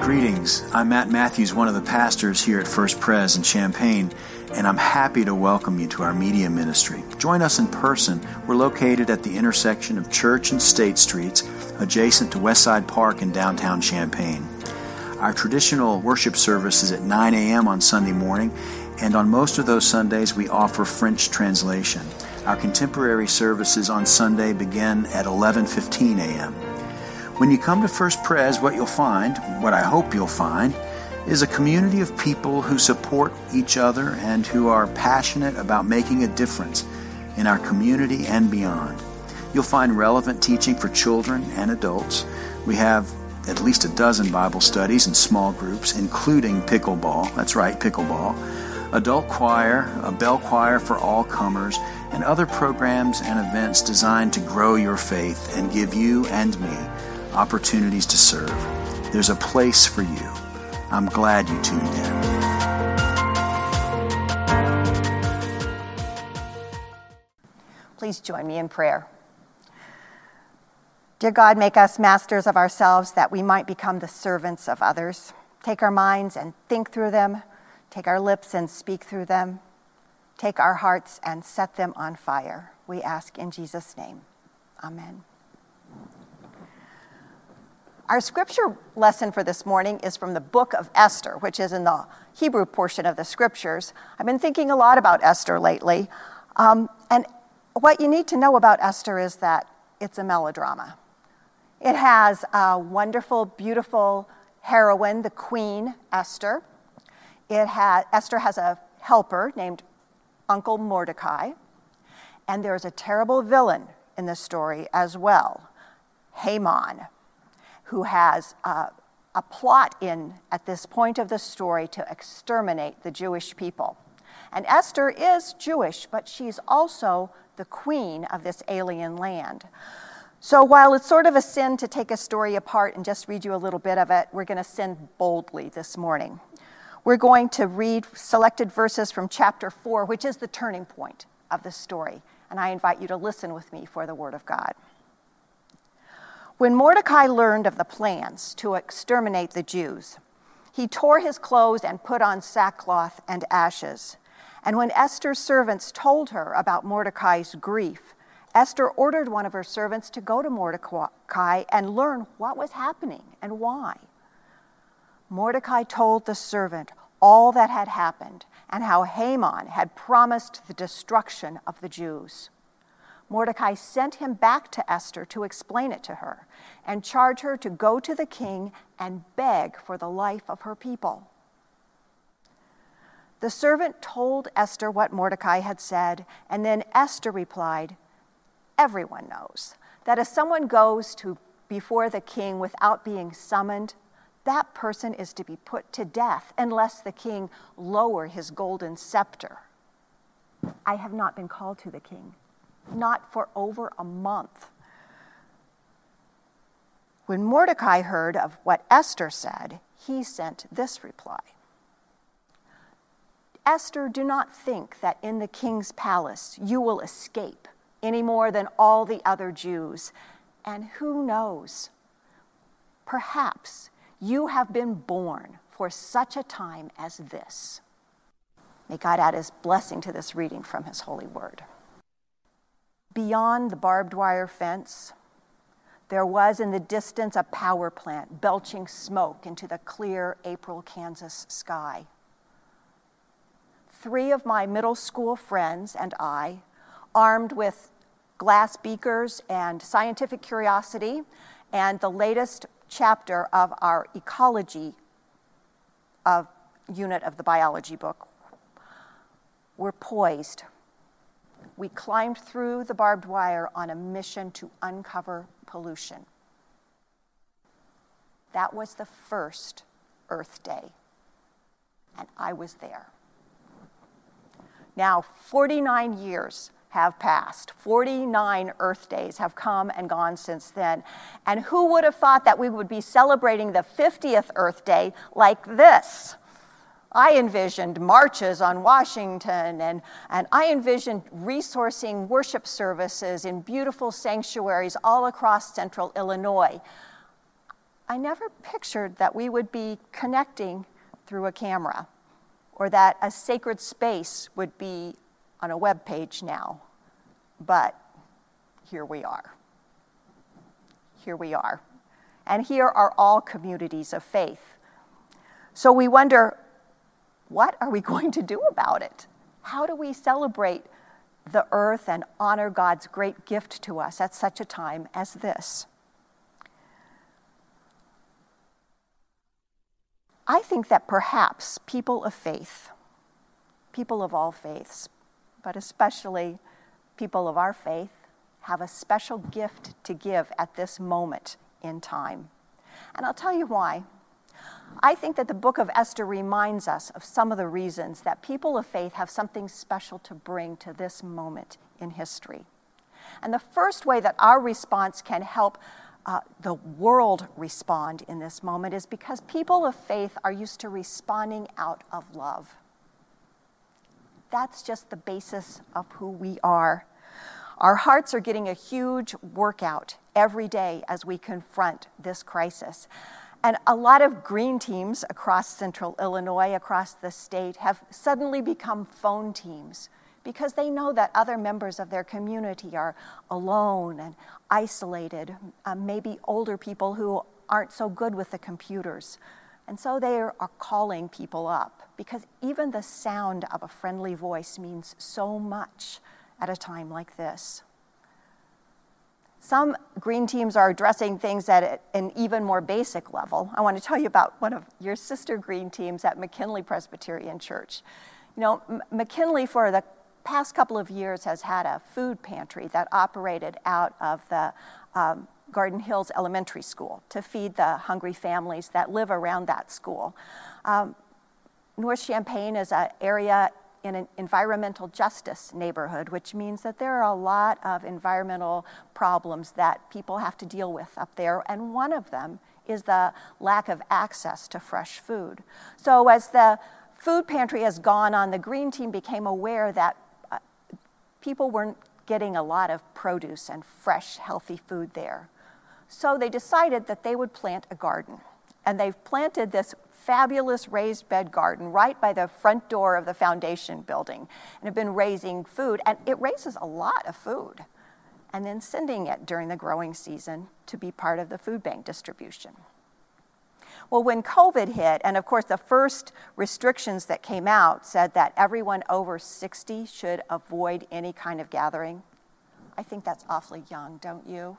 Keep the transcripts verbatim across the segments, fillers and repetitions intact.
Greetings. I'm Matt Matthews, one of the pastors here at First Pres in Champaign, and I'm happy to welcome you to our media ministry. Join us in person. We're located at the intersection of Church and State Streets, adjacent to Westside Park in downtown Champaign. Our traditional worship service is at nine a.m. on Sunday morning, and on most of those Sundays we offer French translation. Our contemporary services on Sunday begin at eleven fifteen a.m. When you come to First Pres, what you'll find, what I hope you'll find, is a community of people who support each other and who are passionate about making a difference in our community and beyond. You'll find relevant teaching for children and adults. We have at least a dozen Bible studies in small groups, including pickleball. That's right, pickleball. Adult choir, a bell choir for all comers, and other programs and events designed to grow your faith and give you and me opportunities to serve. There's a place for you. I'm glad you tuned in. Please join me in prayer. Dear God, make us masters of ourselves that we might become the servants of others. Take our minds and think through them. Take our lips and speak through them. Take our hearts and set them on fire. We ask in Jesus' name. Amen. Our scripture lesson for this morning is from the book of Esther, which is in the Hebrew portion of the scriptures. I've been thinking a lot about Esther lately. Um, and what you need to know about Esther is that it's a melodrama. It has a wonderful, beautiful heroine, the Queen Esther. It has, Esther has a helper named Uncle Mordecai. And there's a terrible villain in the story as well, Haman, who has uh, a plot in, at this point of the story, to exterminate the Jewish people. And Esther is Jewish, but she's also the queen of this alien land. So while it's sort of a sin to take a story apart and just read you a little bit of it, we're going to sin boldly this morning. We're going to read selected verses from chapter four, which is the turning point of the story. And I invite you to listen with me for the word of God. When Mordecai learned of the plans to exterminate the Jews, he tore his clothes and put on sackcloth and ashes. And when Esther's servants told her about Mordecai's grief, Esther ordered one of her servants to go to Mordecai and learn what was happening and why. Mordecai told the servant all that had happened and how Haman had promised the destruction of the Jews. Mordecai sent him back to Esther to explain it to her and charge her to go to the king and beg for the life of her people. The servant told Esther what Mordecai had said, and then Esther replied, "Everyone knows that if someone goes to before the king without being summoned, that person is to be put to death unless the king lower his golden scepter. I have not been called to the king, not for over a month." When Mordecai heard of what Esther said, he sent this reply. "Esther, do not think that in the king's palace you will escape any more than all the other Jews. And who knows? Perhaps you have been born for such a time as this." May God add his blessing to this reading from his holy word. Beyond the barbed wire fence, there was in the distance a power plant belching smoke into the clear April Kansas sky. Three of my middle school friends and I, armed with glass beakers and scientific curiosity and the latest chapter of our ecology of unit of the biology book, were poised. We climbed through the barbed wire on a mission to uncover pollution. That was the first Earth Day, and I was there. Now, forty-nine years have passed. forty-nine Earth Days have come and gone since then. And who would have thought that we would be celebrating the fiftieth Earth Day like this? I envisioned marches on Washington, and, and I envisioned resourcing worship services in beautiful sanctuaries all across central Illinois. I never pictured that we would be connecting through a camera, or that a sacred space would be on a web page now. But here we are. Here we are. And here are all communities of faith. So we wonder, what are we going to do about it? How do we celebrate the earth and honor God's great gift to us at such a time as this? I think that perhaps people of faith, people of all faiths, but especially people of our faith, have a special gift to give at this moment in time. And I'll tell you why. I think that the book of Esther reminds us of some of the reasons that people of faith have something special to bring to this moment in history. And the first way that our response can help uh, the world respond in this moment is because people of faith are used to responding out of love. That's just the basis of who we are. Our hearts are getting a huge workout every day as we confront this crisis. And a lot of green teams across central Illinois, across the state, have suddenly become phone teams because they know that other members of their community are alone and isolated, uh, maybe older people who aren't so good with the computers. And so they are, are calling people up because even the sound of a friendly voice means so much at a time like this. Some green teams are addressing things at an even more basic level. I want to tell you about one of your sister green teams at McKinley Presbyterian Church. You know, M- McKinley for the past couple of years has had a food pantry that operated out of the um, Garden Hills Elementary School to feed the hungry families that live around that school. Um, North Champaign is an area in an environmental justice neighborhood, which means that there are a lot of environmental problems that people have to deal with up there, and one of them is the lack of access to fresh food. So as the food pantry has gone on, the green team became aware that uh, people weren't getting a lot of produce and fresh, healthy food there. So they decided that they would plant a garden, and they've planted this fabulous raised bed garden right by the front door of the foundation building and have been raising food, and it raises a lot of food, and then sending it during the growing season to be part of the food bank distribution. Well, when COVID hit, and of course the first restrictions that came out said that everyone over sixty should avoid any kind of gathering, I think that's awfully young, don't you?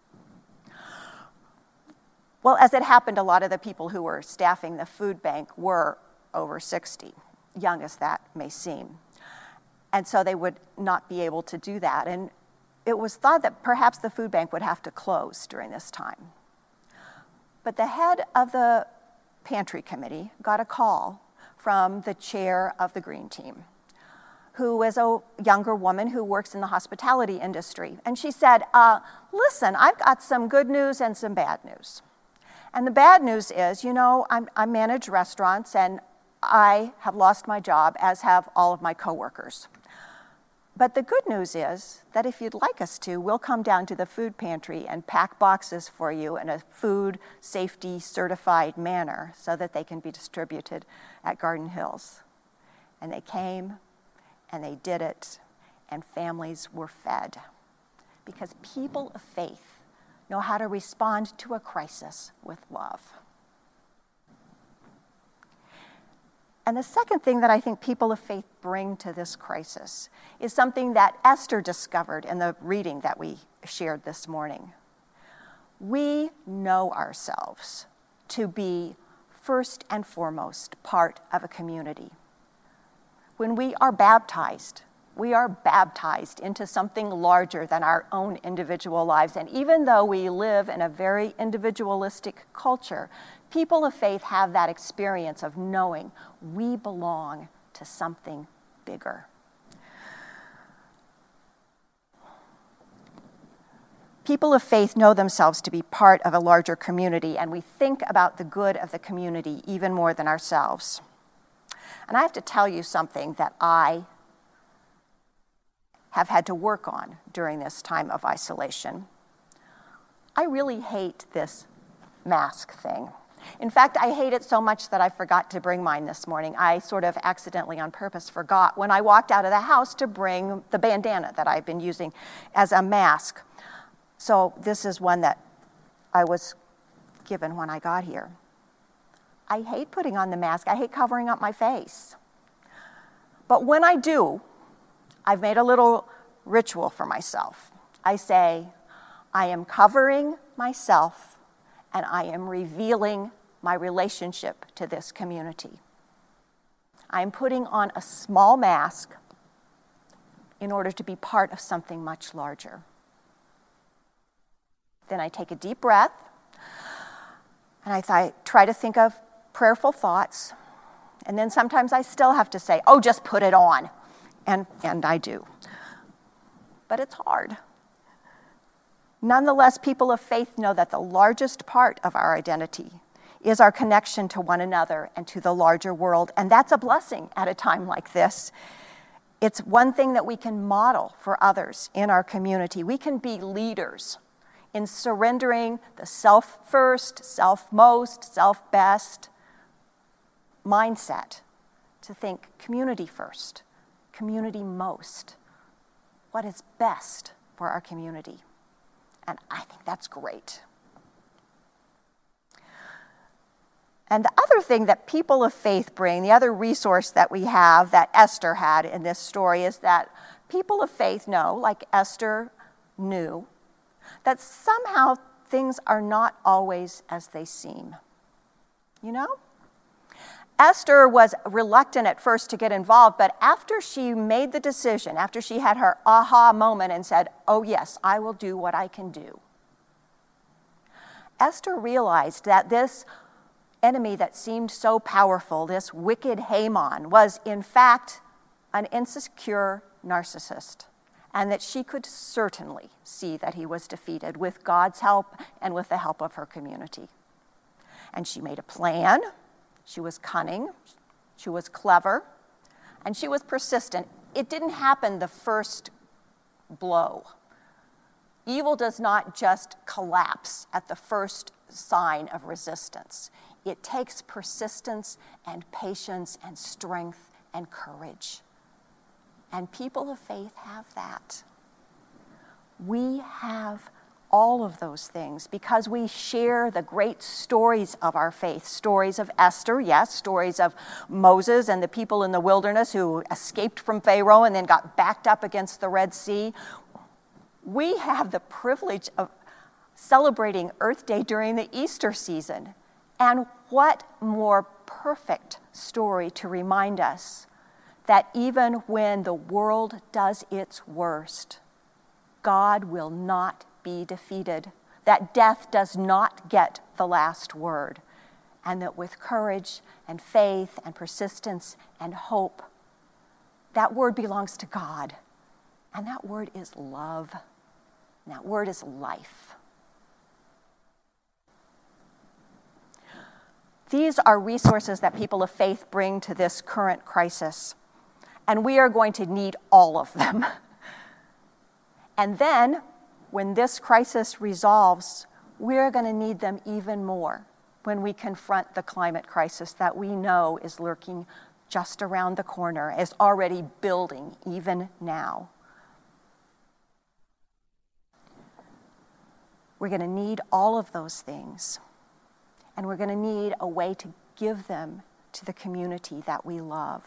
Well, as it happened, a lot of the people who were staffing the food bank were over sixty, young as that may seem. And so they would not be able to do that. And it was thought that perhaps the food bank would have to close during this time. But the head of the pantry committee got a call from the chair of the green team, who is a younger woman who works in the hospitality industry. And she said, uh, listen, I've got some good news and some bad news. And the bad news is, you know, I'm, I manage restaurants and I have lost my job, as have all of my coworkers. But the good news is that if you'd like us to, we'll come down to the food pantry and pack boxes for you in a food safety certified manner so that they can be distributed at Garden Hills. And they came and they did it, and families were fed. Because people of faith know how to respond to a crisis with love. And the second thing that I think people of faith bring to this crisis is something that Esther discovered in the reading that we shared this morning. We know ourselves to be first and foremost part of a community. When we are baptized, we are baptized into something larger than our own individual lives. And even though we live in a very individualistic culture, people of faith have that experience of knowing we belong to something bigger. People of faith know themselves to be part of a larger community, and we think about the good of the community even more than ourselves. And I have to tell you something that I have had to work on during this time of isolation. I really hate this mask thing. In fact, I hate it so much that I forgot to bring mine this morning. I sort of accidentally on purpose forgot when I walked out of the house to bring the bandana that I've been using as a mask. So this is one that I was given when I got here. I hate putting on the mask. I hate covering up my face. But when I do, I've made a little ritual for myself. I say, I am covering myself and I am revealing my relationship to this community. I am putting on a small mask in order to be part of something much larger. Then I take a deep breath, and I th- try to think of prayerful thoughts, and then sometimes I still have to say, oh, just put it on, and, and I do. But it's hard. Nonetheless, people of faith know that the largest part of our identity is our connection to one another and to the larger world, and that's a blessing at a time like this. It's one thing that we can model for others in our community. We can be leaders in surrendering the self-first, self-most, self-best mindset to think community first, community most, what is best for our community. And I think that's great. And the other thing that people of faith bring, the other resource that we have that Esther had in this story, is that people of faith know, like Esther knew, that somehow things are not always as they seem. You know? Esther was reluctant at first to get involved, but after she made the decision, after she had her aha moment and said, oh yes, I will do what I can do, Esther realized that this enemy that seemed so powerful, this wicked Haman, was in fact an insecure narcissist, and that she could certainly see that he was defeated with God's help and with the help of her community. And she made a plan. She was cunning, she was clever, and she was persistent. It didn't happen the first blow. Evil does not just collapse at the first sign of resistance. It takes persistence and patience and strength and courage. And people of faith have that. We have all of those things because we share the great stories of our faith. Stories of Esther, yes, stories of Moses and the people in the wilderness who escaped from Pharaoh and then got backed up against the Red Sea. We have the privilege of celebrating Earth Day during the Easter season. And what more perfect story to remind us that even when the world does its worst, God will not be defeated, that death does not get the last word, and that with courage and faith and persistence and hope, that word belongs to God, and that word is love, and that word is life. These are resources that people of faith bring to this current crisis, and we are going to need all of them. And then, when this crisis resolves, we're going to need them even more when we confront the climate crisis that we know is lurking just around the corner, is already building even now. We're going to need all of those things, and we're going to need a way to give them to the community that we love.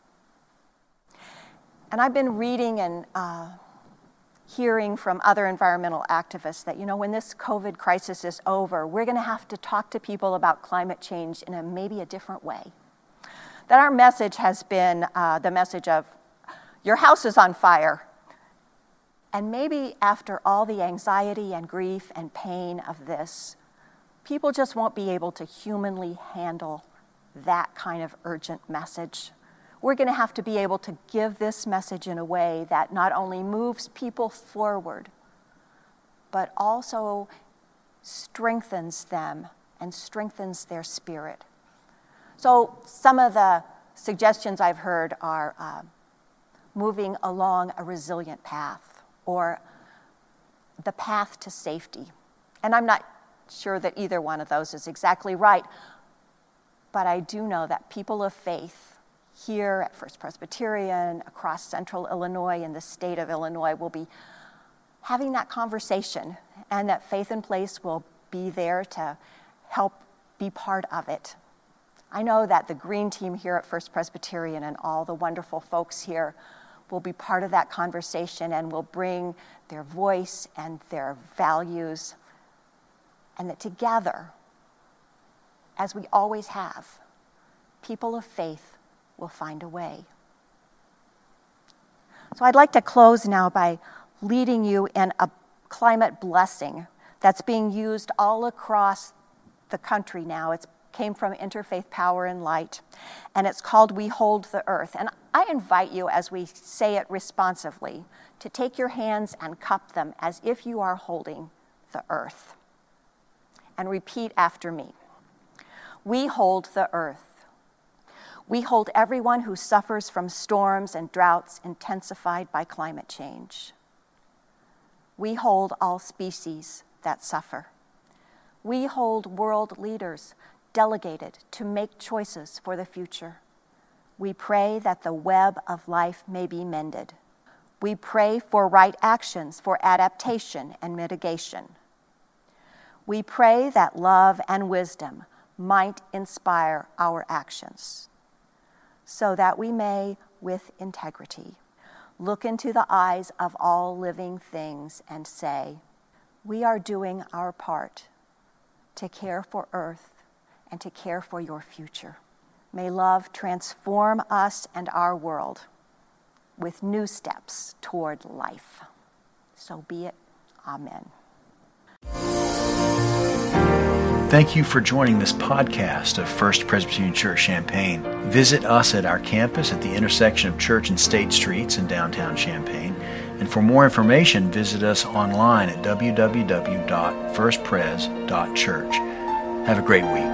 And I've been reading and uh, hearing from other environmental activists that, you know, when this COVID crisis is over, we're going to have to talk to people about climate change in a maybe a different way. That our message has been uh, the message of, your house is on fire. And maybe after all the anxiety and grief and pain of this, people just won't be able to humanly handle that kind of urgent message. We're going to have to be able to give this message in a way that not only moves people forward, but also strengthens them and strengthens their spirit. So some of the suggestions I've heard are uh, moving along a resilient path, or the path to safety. And I'm not sure that either one of those is exactly right. But I do know that people of faith here at First Presbyterian, across central Illinois, and the state of Illinois will be having that conversation, and that Faith in Place will be there to help be part of it. I know that the Green Team here at First Presbyterian and all the wonderful folks here will be part of that conversation and will bring their voice and their values, and that together, as we always have, people of faith will find a way. So I'd like to close now by leading you in a climate blessing that's being used all across the country now. It came from Interfaith Power and Light, and it's called We Hold the Earth. And I invite you, as we say it responsively, to take your hands and cup them as if you are holding the earth. And repeat after me. We hold the earth. We hold everyone who suffers from storms and droughts intensified by climate change. We hold all species that suffer. We hold world leaders delegated to make choices for the future. We pray that the web of life may be mended. We pray for right actions for adaptation and mitigation. We pray that love and wisdom might inspire our actions, so that we may, with integrity, look into the eyes of all living things and say, we are doing our part to care for Earth and to care for your future. May love transform us and our world with new steps toward life. So be it. Amen. Thank you for joining this podcast of First Presbyterian Church Champaign. Visit us at our campus at the intersection of Church and State Streets in downtown Champaign. And for more information, visit us online at w w w dot first pres dot church. Have a great week.